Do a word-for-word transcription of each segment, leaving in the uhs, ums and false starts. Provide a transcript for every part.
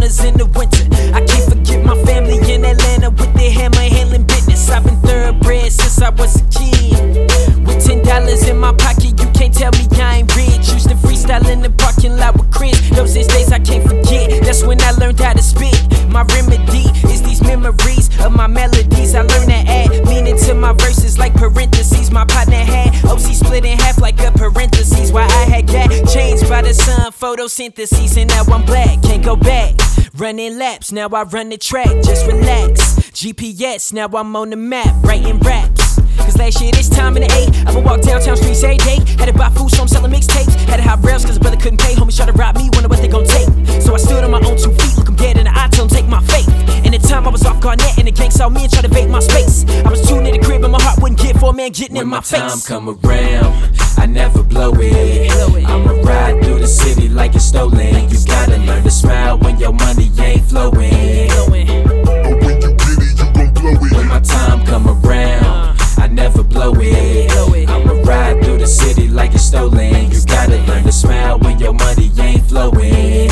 summers in the winter. I can't forget my family in Atlanta with their hammer handling business. I've been thoroughbred since I was a kid. With ten dollars in my pocket, you can't tell me I ain't rich. Used to freestyle in the parking lot with Chris. Those is days I can't forget. That's when I learned how to spit. My remedy is these memories of my melodies. I learned to add meaning to my verses like parentheses. My partner had O C split in half like a parentheses. Why I had got changed by the sun, photosynthesis, and now I'm black, can't go back. Running laps, now I run the track, just relax. G P S, now I'm on the map, writing raps. Cause last year this time in the eight, I would walk downtown streets every day. Had to buy food, so I'm selling mixtapes. Had to hop rails cause a brother couldn't pay. Homies try to rob me, wonder what they gon' take. So I stood on my own two feet, look 'em dead in the eye, tell 'em take my faith. And the time I was off Garnett and the gang saw me and tried to vape my space. I was tuned in the crib and my heart wouldn't get for a man getting in my face. When my time come around, I never blow it. I'ma ride through the city like it's stolen. You gotta learn to smile when your money ain't flowing. But when you get it, you gon' blow it. When my time come around, I never blow it. I'ma ride through the city like it's stolen. You gotta learn to smile when your money ain't flowing.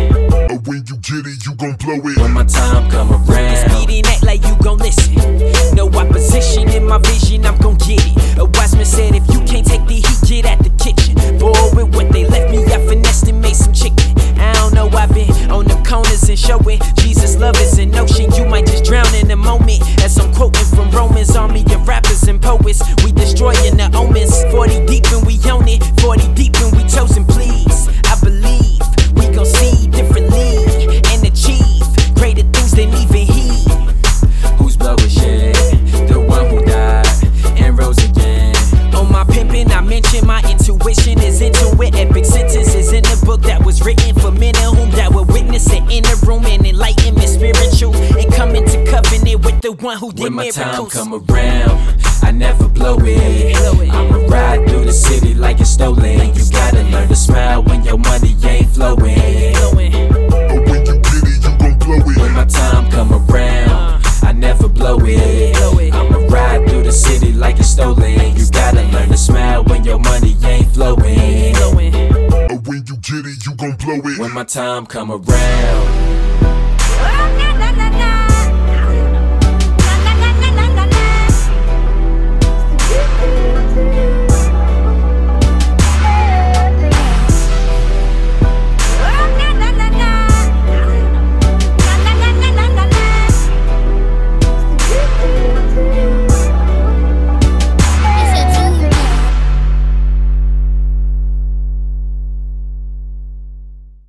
But when you get it, you gon' blow it. When my time come around, speed and act like you gon' listen. No opposition in my vision, I'm gon' get it. A wise man said if you can't take the heat, get at the kitchen. Boy, with what they left me, I finessed and made some chicken. I don't know, I've been on the corners and showing Jesus love is an ocean. You might just drown in a moment. As I'm quoting from Romans, army of rappers and poets. We destroying the omens. Forty deep and we own it. Forty deep and we chosen, please. I believe we gon' see differently and achieve greater things than even he. Who's blowing shit? The one who died and rose again. On my pimpin', I mentioned my intuition is into it. Epic sentences in the book that was written for men and whom that will witness it in the room and enlightenment spiritual and come into covenant with the one who did when my miracles. time come around, I never blow it. I'ma ride through the city like it's stolen. You gotta learn to smile when your money ain't flowing. But when you get it, you gon' blow it. When my time come around, I never blow it. I'ma ride through the city like it's stolen. You gotta learn to smile when your money ain't flowing. But when you get it, you gon' blow it. When my time come around.